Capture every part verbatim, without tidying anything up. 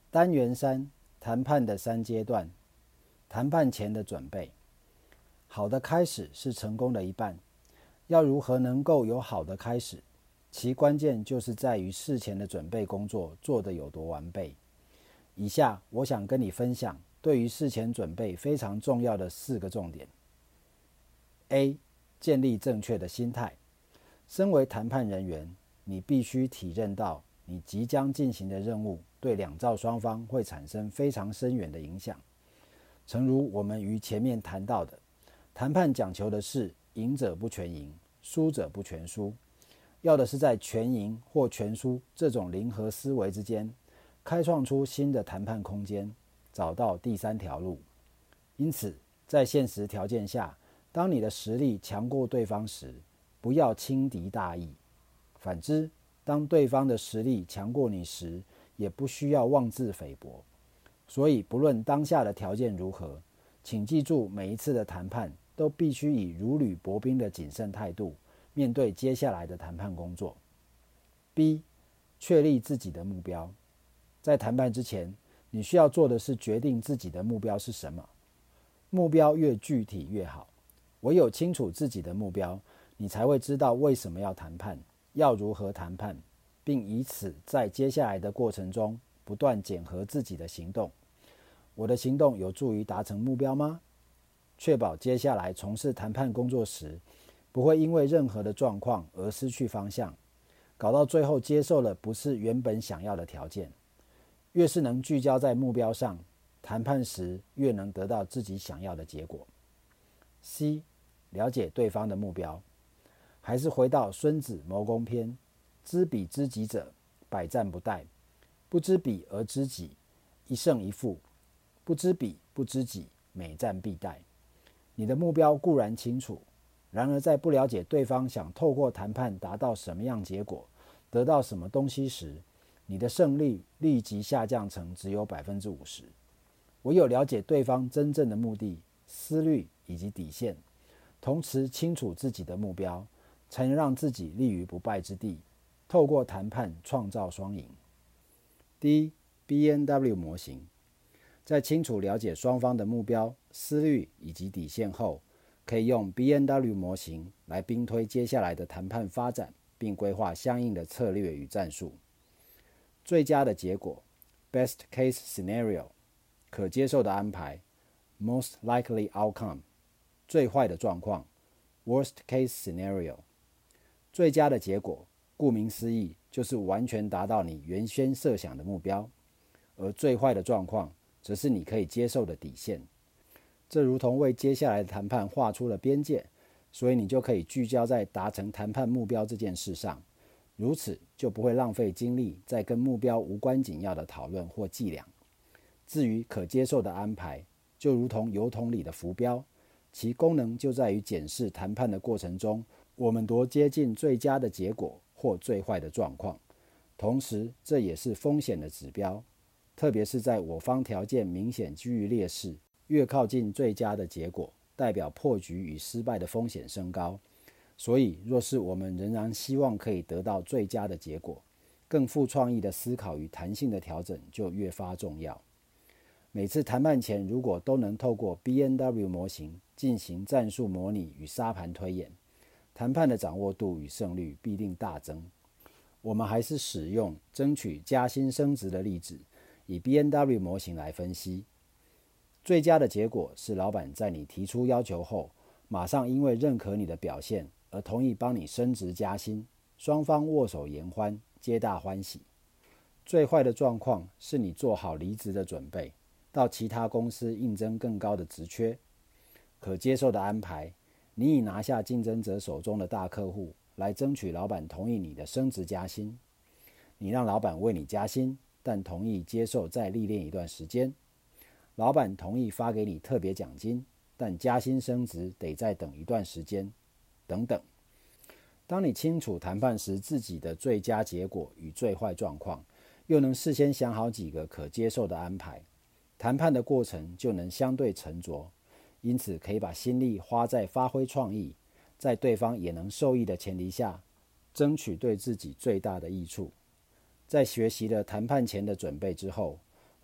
单元三，谈判的三阶段。谈判前的准备。好的开始是成功的一半。要如何能够有好的开始？其关键就是在于事前的准备工作做得有多完备。以下我想跟你分享对于事前准备非常重要的四个重点。A. 建立正确的心态。身为谈判人员，你必须体认到你即将进行的任务对两造双方会产生非常深远的影响。诚如我们于前面谈到的，谈判讲求的是赢者不全赢，输者不全输，要的是在全赢或全输这种零和思维之间，开创出新的谈判空间，找到第三条路。因此，在现实条件下，当你的实力强过对方时，不要轻敌大意；反之，当对方的实力强过你时，也不需要妄自菲薄。所以，不论当下的条件如何，请记住，每一次的谈判都必须以如履薄冰的谨慎态度面对接下来的谈判工作。B. 确立自己的目标。在谈判之前，你需要做的是决定自己的目标是什么。目标越具体越好。唯有清楚自己的目标，你才会知道为什么要谈判，要如何谈判，并以此在接下来的过程中不断检核自己的行动。我的行动有助于达成目标吗？确保接下来从事谈判工作时，不会因为任何的状况而失去方向，搞到最后接受了不是原本想要的条件。越是能聚焦在目标上，谈判时越能得到自己想要的结果。C. 了解对方的目标。还是回到孙子谋攻篇，知彼知己者，百战不殆；不知彼而知己，一胜一负；不知彼不知己，每战必殆。你的目标固然清楚，然而在不了解对方想透过谈判达到什么样结果，得到什么东西时，你的胜率立即下降成只有 百分之五十。 唯有了解对方真正的目的、思虑以及底线，同时清楚自己的目标，才能让自己立于不败之地，透过谈判创造双赢。D. B N W 模型。在清楚了解双方的目标、思虑以及底线后，可以用 B N W 模型来兵推接下来的谈判发展，并规划相应的策略与战术。最佳的结果 Best Case Scenario， 可接受的安排 Most Likely Outcome， 最坏的状况 Worst Case Scenario。 最佳的结果顾名思义就是完全达到你原先设想的目标，而最坏的状况则是你可以接受的底线。这如同为接下来的谈判画出了边界，所以你就可以聚焦在达成谈判目标这件事上，如此就不会浪费精力在跟目标无关紧要的讨论或计量。至于可接受的安排，就如同邮筒里的浮标，其功能就在于检视谈判的过程中，我们多接近最佳的结果或最坏的状况。同时，这也是风险的指标，特别是在我方条件明显居于劣势，越靠近最佳的结果，代表破局与失败的风险升高。所以，若是我们仍然希望可以得到最佳的结果，更富创意的思考与弹性的调整就越发重要。每次谈判前，如果都能透过 B N W 模型进行战术模拟与沙盘推演，谈判的掌握度与胜率必定大增。我们还是使用争取加薪升职的例子，以 B N W 模型来分析。最佳的结果是老板在你提出要求后，马上因为认可你的表现而同意帮你升职加薪，双方握手言欢，皆大欢喜。最坏的状况是你做好离职的准备，到其他公司应征更高的职缺。可接受的安排，你已拿下竞争者手中的大客户，来争取老板同意你的升职加薪。你让老板为你加薪，但同意接受再历练一段时间。老板同意发给你特别奖金，但加薪升职得再等一段时间，等等。当你清楚谈判时自己的最佳结果与最坏状况，又能事先想好几个可接受的安排，谈判的过程就能相对沉着，因此可以把心力花在发挥创意，在对方也能受益的前提下，争取对自己最大的益处。在学习了谈判前的准备之后，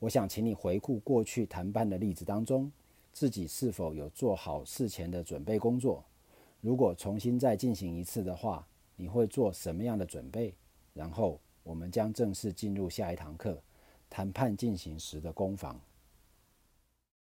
我想请你回顾过去谈判的例子当中，自己是否有做好事前的准备工作？如果重新再进行一次的话，你会做什么样的准备？然后我们将正式进入下一堂课，谈判进行时的攻防。